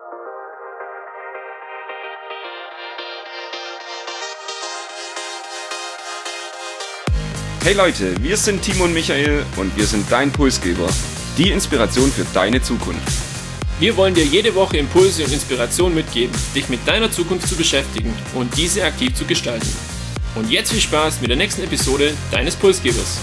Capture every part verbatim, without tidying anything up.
Hey Leute, wir sind Timo und Michael und wir sind dein Pulsgeber, die Inspiration für deine Zukunft. Wir wollen dir jede Woche Impulse und Inspiration mitgeben, dich mit deiner Zukunft zu beschäftigen und diese aktiv zu gestalten. Und jetzt viel Spaß mit der nächsten Episode deines Pulsgebers.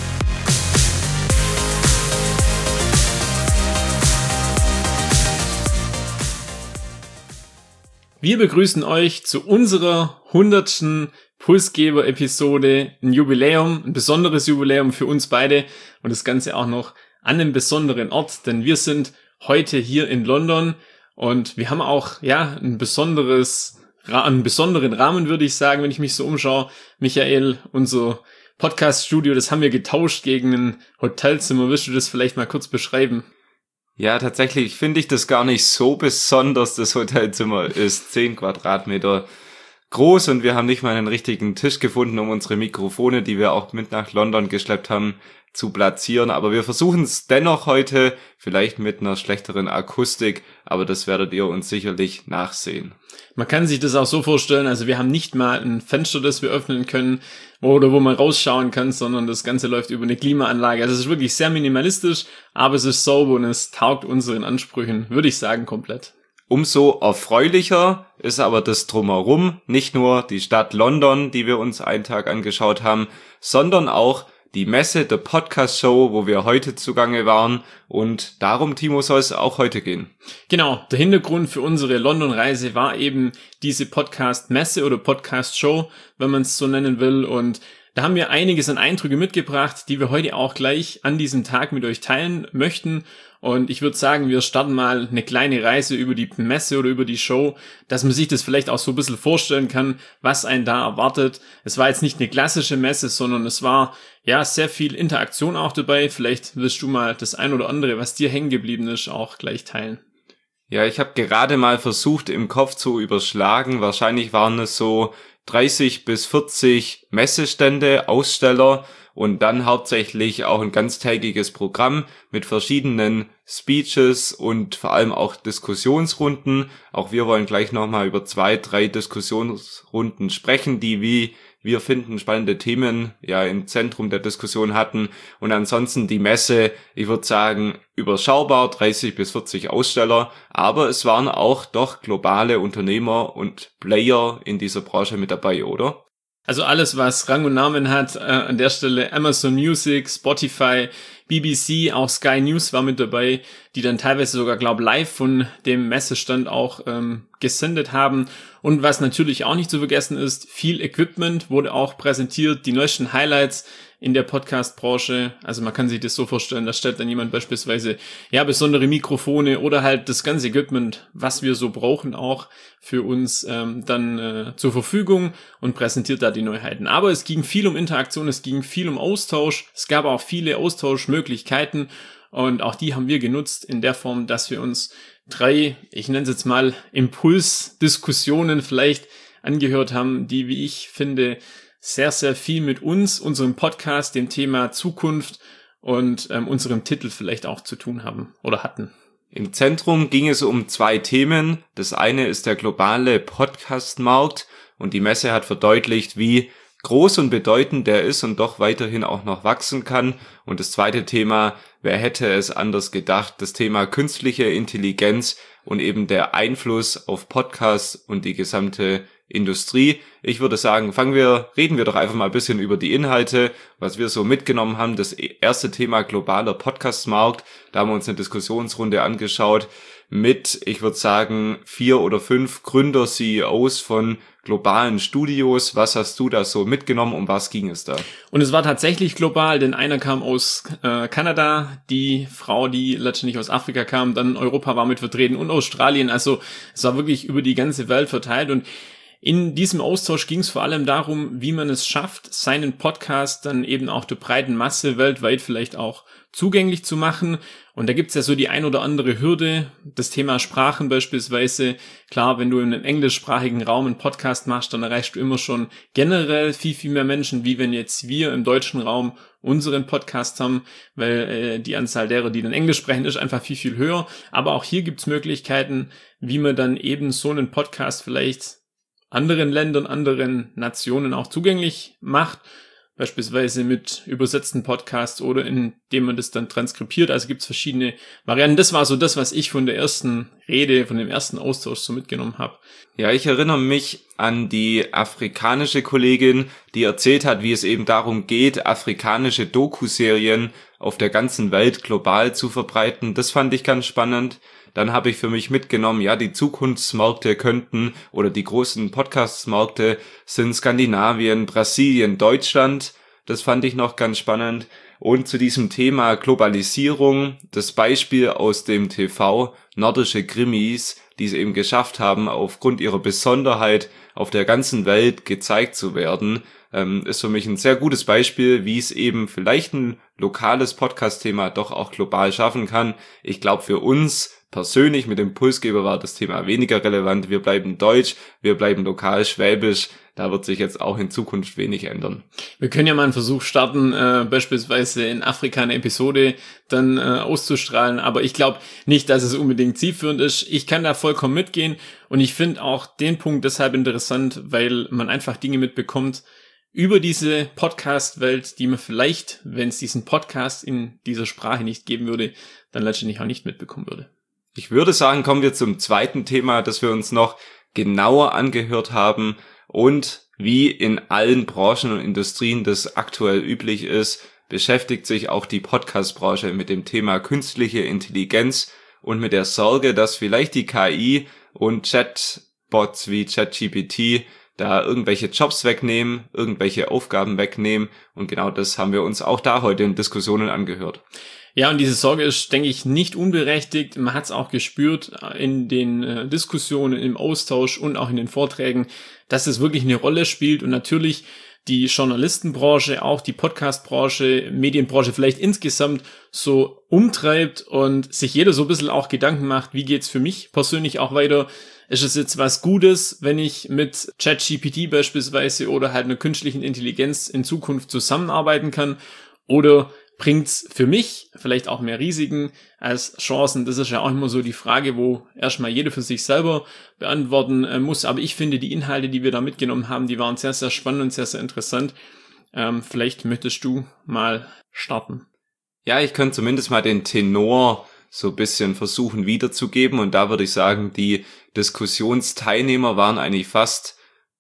Wir begrüßen euch zu unserer hundertsten Pulsgeber-Episode, ein Jubiläum, ein besonderes Jubiläum für uns beide und das Ganze auch noch an einem besonderen Ort, denn wir sind heute hier in London und wir haben auch ja ein besonderes, einen besonderen Rahmen, würde ich sagen, wenn ich mich so umschaue. Michael, unser Podcast-Studio, das haben wir getauscht gegen ein Hotelzimmer. Willst du das vielleicht mal kurz beschreiben? Ja, tatsächlich finde ich das gar nicht so besonders. Das Hotelzimmer ist zehn Quadratmeter groß und wir haben nicht mal einen richtigen Tisch gefunden, um unsere Mikrofone, die wir auch mit nach London geschleppt haben, zu platzieren. Aber wir versuchen es dennoch heute, vielleicht mit einer schlechteren Akustik, aber das werdet ihr uns sicherlich nachsehen. Man kann sich das auch so vorstellen, also wir haben nicht mal ein Fenster, das wir öffnen können oder wo man rausschauen kann, sondern das Ganze läuft über eine Klimaanlage. Also es ist wirklich sehr minimalistisch, aber es ist sauber und es taugt unseren Ansprüchen, würde ich sagen, komplett. Umso erfreulicher ist aber das Drumherum, nicht nur die Stadt London, die wir uns einen Tag angeschaut haben, sondern auch die Messe, der Podcast-Show, wo wir heute zugange waren und darum, Timo, soll es auch heute gehen. Genau, der Hintergrund für unsere London-Reise war eben diese Podcast-Messe oder Podcast-Show, wenn man es so nennen will, und da haben wir einiges an Eindrücke mitgebracht, die wir heute auch gleich an diesem Tag mit euch teilen möchten. Und ich würde sagen, wir starten mal eine kleine Reise über die Messe oder über die Show, dass man sich das vielleicht auch so ein bisschen vorstellen kann, was einen da erwartet. Es war jetzt nicht eine klassische Messe, sondern es war ja sehr viel Interaktion auch dabei. Vielleicht willst du mal das ein oder andere, was dir hängen geblieben ist, auch gleich teilen. Ja, ich habe gerade mal versucht, im Kopf zu überschlagen. Wahrscheinlich waren es so dreißig bis vierzig Messestände, Aussteller und dann hauptsächlich auch ein ganztägiges Programm mit verschiedenen Speeches und vor allem auch Diskussionsrunden. Auch wir wollen gleich nochmal über zwei, drei Diskussionsrunden sprechen, die, wie wir finden, spannende Themen ja im Zentrum der Diskussion hatten. Und ansonsten die Messe, ich würde sagen, überschaubar, dreißig bis vierzig Aussteller. Aber es waren auch doch globale Unternehmer und Player in dieser Branche mit dabei, oder? Also alles, was Rang und Namen hat, äh, an der Stelle Amazon Music, Spotify, B B C, auch Sky News war mit dabei, die dann teilweise sogar, glaube ich, live von dem Messestand auch ähm, gesendet haben. Und was natürlich auch nicht zu vergessen ist, viel Equipment wurde auch präsentiert, die neuesten Highlights in der Podcast-Branche. Also man kann sich das so vorstellen, da stellt dann jemand beispielsweise ja besondere Mikrofone oder halt das ganze Equipment, was wir so brauchen, auch für uns ähm, dann äh, zur Verfügung und präsentiert da die Neuheiten. Aber es ging viel um Interaktion, es ging viel um Austausch, es gab auch viele Austauschmöglichkeiten und auch die haben wir genutzt in der Form, dass wir uns drei, ich nenne es jetzt mal Impulsdiskussionen vielleicht angehört haben, die, wie ich finde, sehr, sehr viel mit uns, unserem Podcast, dem Thema Zukunft und ähm, unserem Titel vielleicht auch zu tun haben oder hatten. Im Zentrum ging es um zwei Themen. Das eine ist der globale Podcast-Markt und die Messe hat verdeutlicht, wie groß und bedeutend der ist und doch weiterhin auch noch wachsen kann. Und das zweite Thema, wer hätte es anders gedacht, das Thema künstliche Intelligenz und eben der Einfluss auf Podcasts und die gesamte Industrie. Ich würde sagen, fangen wir, reden wir doch einfach mal ein bisschen über die Inhalte, was wir so mitgenommen haben. Das erste Thema globaler Podcast-Markt, da haben wir uns eine Diskussionsrunde angeschaut mit, ich würde sagen, vier oder fünf Gründer-C E Os von globalen Studios. Was hast du da so mitgenommen, um was ging es da? Und es war tatsächlich global, denn einer kam aus äh, Kanada, die Frau, die letztendlich aus Afrika kam, dann Europa war mit vertreten und Australien. Also es war wirklich über die ganze Welt verteilt und In diesem Austausch ging es vor allem darum, wie man es schafft, seinen Podcast dann eben auch der breiten Masse weltweit vielleicht auch zugänglich zu machen. Und da gibt's ja so die ein oder andere Hürde, das Thema Sprachen beispielsweise. Klar, wenn du in einem englischsprachigen Raum einen Podcast machst, dann erreichst du immer schon generell viel, viel mehr Menschen, wie wenn jetzt wir im deutschen Raum unseren Podcast haben, weil äh, die Anzahl derer, die dann Englisch sprechen, ist einfach viel, viel höher. Aber auch hier gibt's Möglichkeiten, wie man dann eben so einen Podcast vielleicht anderen Ländern, anderen Nationen auch zugänglich macht, beispielsweise mit übersetzten Podcasts oder indem man das dann transkribiert. Also gibt es verschiedene Varianten. Das war so das, was ich von der ersten Rede, von dem ersten Austausch so mitgenommen habe. Ja, ich erinnere mich an die afrikanische Kollegin, die erzählt hat, wie es eben darum geht, afrikanische Doku-Serien auf der ganzen Welt global zu verbreiten. Das fand ich ganz spannend. Dann habe ich für mich mitgenommen, ja, die Zukunftsmärkte könnten oder die großen Podcast-Märkte sind Skandinavien, Brasilien, Deutschland. Das fand ich noch ganz spannend. Und zu diesem Thema Globalisierung, das Beispiel aus dem T V, nordische Krimis, die es eben geschafft haben, aufgrund ihrer Besonderheit auf der ganzen Welt gezeigt zu werden, ähm, ist für mich ein sehr gutes Beispiel, wie es eben vielleicht ein lokales Podcast-Thema doch auch global schaffen kann. Ich glaube, für uns persönlich mit dem Impulsgeber war das Thema weniger relevant. Wir bleiben deutsch, wir bleiben lokal, schwäbisch. Da wird sich jetzt auch in Zukunft wenig ändern. Wir können ja mal einen Versuch starten, äh, beispielsweise in Afrika eine Episode dann äh, auszustrahlen, aber ich glaube nicht, dass es unbedingt zielführend ist. Ich kann da vollkommen mitgehen und ich finde auch den Punkt deshalb interessant, weil man einfach Dinge mitbekommt über diese Podcast-Welt, die man vielleicht, wenn es diesen Podcast in dieser Sprache nicht geben würde, dann letztendlich auch nicht mitbekommen würde. Ich würde sagen, kommen wir zum zweiten Thema, das wir uns noch genauer angehört haben. Und wie in allen Branchen und Industrien das aktuell üblich ist, beschäftigt sich auch die Podcast-Branche mit dem Thema künstliche Intelligenz und mit der Sorge, dass vielleicht die K I und Chatbots wie ChatGPT da irgendwelche Jobs wegnehmen, irgendwelche Aufgaben wegnehmen. Und genau das haben wir uns auch da heute in Diskussionen angehört. Ja, und diese Sorge ist, denke ich, nicht unberechtigt. Man hat es auch gespürt in den äh, Diskussionen, im Austausch und auch in den Vorträgen, dass es wirklich eine Rolle spielt und natürlich die Journalistenbranche, auch die Podcastbranche, Medienbranche vielleicht insgesamt so umtreibt und sich jeder so ein bisschen auch Gedanken macht, wie geht's für mich persönlich auch weiter? Ist es jetzt was Gutes, wenn ich mit ChatGPT beispielsweise oder halt einer künstlichen Intelligenz in Zukunft zusammenarbeiten kann? Oder bringt's für mich vielleicht auch mehr Risiken als Chancen? Das ist ja auch immer so die Frage, wo erstmal jeder für sich selber beantworten äh, muss. Aber ich finde, die Inhalte, die wir da mitgenommen haben, die waren sehr, sehr spannend und sehr, sehr interessant. Ähm, vielleicht möchtest du mal starten. Ja, ich könnte zumindest mal den Tenor so ein bisschen versuchen wiederzugeben. Und da würde ich sagen, die Diskussionsteilnehmer waren eigentlich fast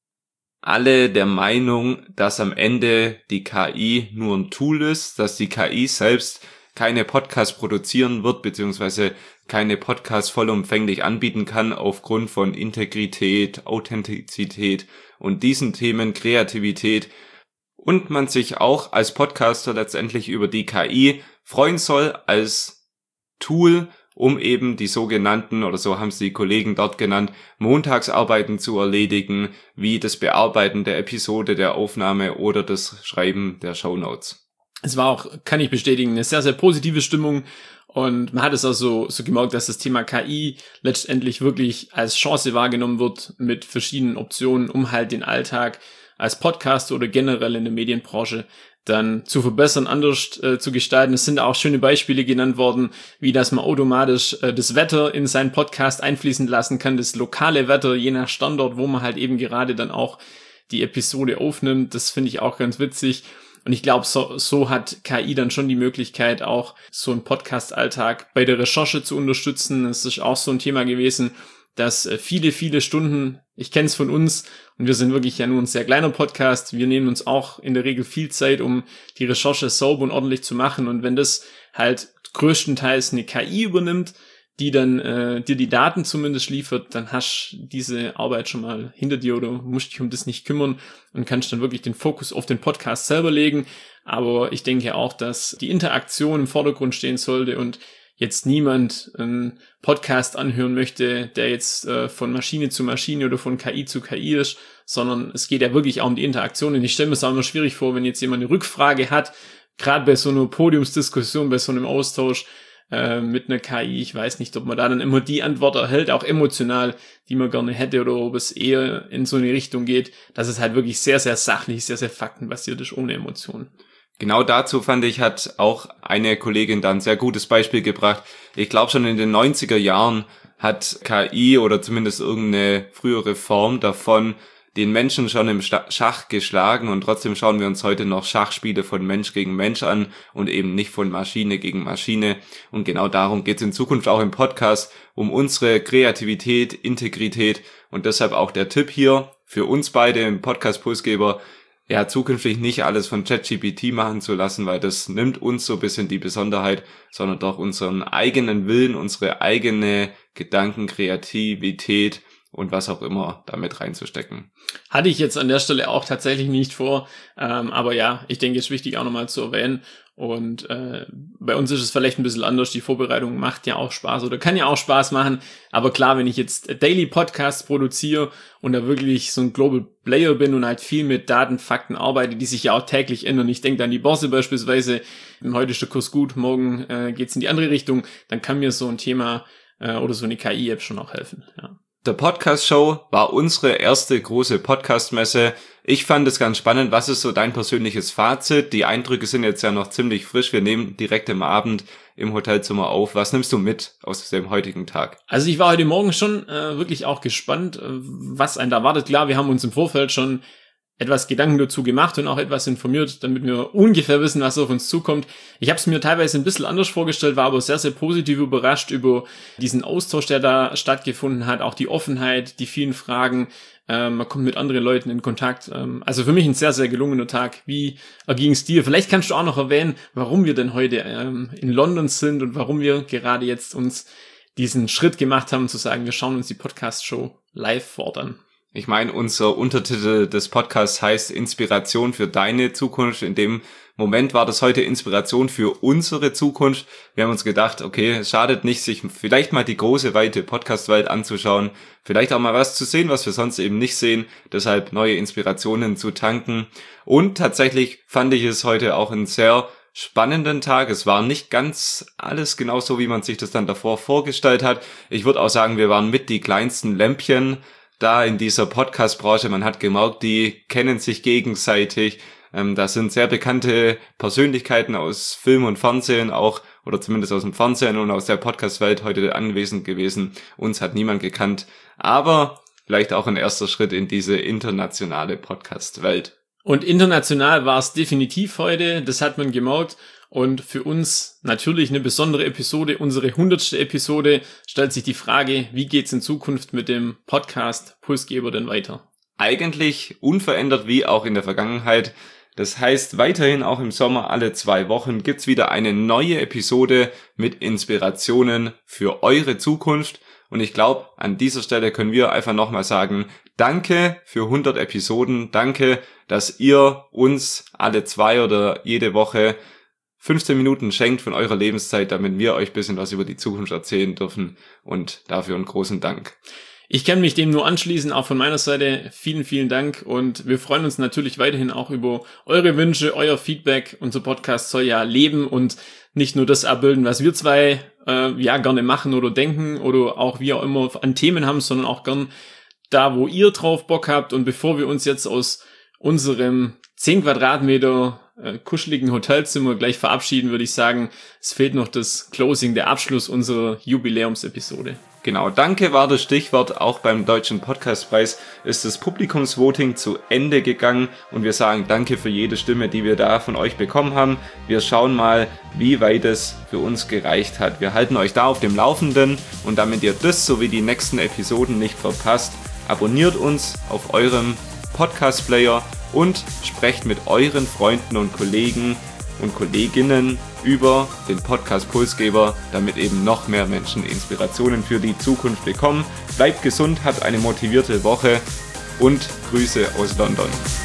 alle der Meinung, dass am Ende die K I nur ein Tool ist, dass die K I selbst keine Podcasts produzieren wird, beziehungsweise keine Podcasts vollumfänglich anbieten kann aufgrund von Integrität, Authentizität und diesen Themen, Kreativität. Und man sich auch als Podcaster letztendlich über die K I freuen soll als Tool, um eben die sogenannten, oder so haben es die Kollegen dort genannt, Montagsarbeiten zu erledigen, wie das Bearbeiten der Episode, der Aufnahme oder das Schreiben der Shownotes. Es war auch, kann ich bestätigen, eine sehr, sehr positive Stimmung und man hat es auch so, so gemerkt, dass das Thema K I letztendlich wirklich als Chance wahrgenommen wird mit verschiedenen Optionen, um halt den Alltag als Podcaster oder generell in der Medienbranche dann zu verbessern, anders äh, zu gestalten. Es sind auch schöne Beispiele genannt worden, wie dass man automatisch äh, das Wetter in seinen Podcast einfließen lassen kann, das lokale Wetter, je nach Standort, wo man halt eben gerade dann auch die Episode aufnimmt. Das finde ich auch ganz witzig. Und ich glaube, so, so hat K I dann schon die Möglichkeit, auch so einen Podcast-Alltag bei der Recherche zu unterstützen. Das ist auch so ein Thema gewesen, dass viele, viele Stunden, ich kenne es von uns, und wir sind wirklich ja nur ein sehr kleiner Podcast, wir nehmen uns auch in der Regel viel Zeit, um die Recherche sauber und ordentlich zu machen, und wenn das halt größtenteils eine K I übernimmt, die dann äh, dir die Daten zumindest liefert, dann hast du diese Arbeit schon mal hinter dir oder musst dich um das nicht kümmern und kannst dann wirklich den Fokus auf den Podcast selber legen. Aber ich denke auch, dass die Interaktion im Vordergrund stehen sollte und jetzt niemand einen Podcast anhören möchte, der jetzt äh, von Maschine zu Maschine oder von K I zu K I ist, sondern es geht ja wirklich auch um die Interaktion. Und ich stelle mir es auch immer schwierig vor, wenn jetzt jemand eine Rückfrage hat, gerade bei so einer Podiumsdiskussion, bei so einem Austausch äh, mit einer K I, ich weiß nicht, ob man da dann immer die Antwort erhält, auch emotional, die man gerne hätte, oder ob es eher in so eine Richtung geht, dass es halt wirklich sehr, sehr sachlich, sehr, sehr faktenbasiert ist, ohne Emotionen. Genau dazu, fand ich, hat auch eine Kollegin da ein sehr gutes Beispiel gebracht. Ich glaube, schon in den neunziger Jahren hat K I oder zumindest irgendeine frühere Form davon den Menschen schon im Schach geschlagen, und trotzdem schauen wir uns heute noch Schachspiele von Mensch gegen Mensch an und eben nicht von Maschine gegen Maschine. Und genau darum geht es in Zukunft auch im Podcast, um unsere Kreativität, Integrität, und deshalb auch der Tipp hier für uns beide im Podcast Pulsgeber, ja, zukünftig nicht alles von ChatGPT machen zu lassen, weil das nimmt uns so ein bisschen die Besonderheit, sondern doch unseren eigenen Willen, unsere eigene Gedanken, Kreativität und was auch immer damit reinzustecken. Hatte ich jetzt an der Stelle auch tatsächlich nicht vor, ähm, aber ja, ich denke, es ist wichtig auch nochmal zu erwähnen. Und äh, bei uns ist es vielleicht ein bisschen anders. Die Vorbereitung macht ja auch Spaß oder kann ja auch Spaß machen. Aber klar, wenn ich jetzt Daily Podcasts produziere und da wirklich so ein Global Player bin und halt viel mit Daten, Fakten arbeite, die sich ja auch täglich ändern. Ich denke an die Börse beispielsweise. Heute ist der Kurs gut, morgen äh, geht's in die andere Richtung. Dann kann mir so ein Thema äh, oder so eine K I-App schon auch helfen. Ja. Der Podcast Show war unsere erste große Podcast-Messe. Ich fand es ganz spannend. Was ist so dein persönliches Fazit? Die Eindrücke sind jetzt ja noch ziemlich frisch. Wir nehmen direkt am Abend im Hotelzimmer auf. Was nimmst du mit aus dem heutigen Tag? Also ich war heute Morgen schon äh, wirklich auch gespannt, äh, was einen da erwartet. Klar, wir haben uns im Vorfeld schon etwas Gedanken dazu gemacht und auch etwas informiert, damit wir ungefähr wissen, was auf uns zukommt. Ich habe es mir teilweise ein bisschen anders vorgestellt, war aber sehr, sehr positiv überrascht über diesen Austausch, der da stattgefunden hat, auch die Offenheit, die vielen Fragen. Ähm, man kommt mit anderen Leuten in Kontakt. Ähm, also für mich ein sehr, sehr gelungener Tag. Wie erging es dir? Vielleicht kannst du auch noch erwähnen, warum wir denn heute ähm, in London sind und warum wir gerade jetzt uns diesen Schritt gemacht haben, zu sagen, wir schauen uns die Podcast-Show live fort an. Ich meine, unser Untertitel des Podcasts heißt Inspiration für deine Zukunft. In dem Moment war das heute Inspiration für unsere Zukunft. Wir haben uns gedacht, okay, es schadet nicht, sich vielleicht mal die große, weite Podcast-Welt anzuschauen. Vielleicht auch mal was zu sehen, was wir sonst eben nicht sehen. Deshalb neue Inspirationen zu tanken. Und tatsächlich fand ich es heute auch einen sehr spannenden Tag. Es war nicht ganz alles genau so, wie man sich das dann davor vorgestellt hat. Ich würde auch sagen, wir waren mit die kleinsten Lämpchen da in dieser Podcast-Branche. Man hat gemerkt, die kennen sich gegenseitig. Ähm, da sind sehr bekannte Persönlichkeiten aus Film und Fernsehen auch, oder zumindest aus dem Fernsehen und aus der Podcast-Welt heute anwesend gewesen. Uns hat niemand gekannt, aber vielleicht auch ein erster Schritt in diese internationale Podcast-Welt. Und international war es definitiv heute, das hat man gemerkt. Und für uns natürlich eine besondere Episode, unsere hundertste Episode. Stellt sich die Frage, wie geht's in Zukunft mit dem Podcast Pulsgeber denn weiter? Eigentlich unverändert wie auch in der Vergangenheit. Das heißt, weiterhin auch im Sommer alle zwei Wochen gibt's wieder eine neue Episode mit Inspirationen für eure Zukunft. Und ich glaube, an dieser Stelle können wir einfach nochmal sagen, danke für hundert Episoden. Danke, dass ihr uns alle zwei oder jede Woche fünfzehn Minuten schenkt von eurer Lebenszeit, damit wir euch ein bisschen was über die Zukunft erzählen dürfen, und dafür einen großen Dank. Ich kann mich dem nur anschließen, auch von meiner Seite vielen, vielen Dank, und wir freuen uns natürlich weiterhin auch über eure Wünsche, euer Feedback. Unser Podcast soll ja leben und nicht nur das abbilden, was wir zwei äh, ja gerne machen oder denken oder auch wie auch immer an Themen haben, sondern auch gern da, wo ihr drauf Bock habt. Und bevor wir uns jetzt aus unserem zehn Quadratmeter äh, kuscheligen Hotelzimmer gleich verabschieden, würde ich sagen, es fehlt noch das Closing, der Abschluss unserer Jubiläumsepisode. Genau, danke war das Stichwort. Auch beim Deutschen Podcastpreis ist das Publikumsvoting zu Ende gegangen und wir sagen danke für jede Stimme, die wir da von euch bekommen haben. Wir schauen mal, wie weit es für uns gereicht hat. Wir halten euch da auf dem Laufenden, und damit ihr das sowie die nächsten Episoden nicht verpasst, abonniert uns auf eurem Podcast-Player und sprecht mit euren Freunden und Kollegen und Kolleginnen über den Podcast Pulsgeber, damit eben noch mehr Menschen Inspirationen für die Zukunft bekommen. Bleibt gesund, habt eine motivierte Woche und Grüße aus London.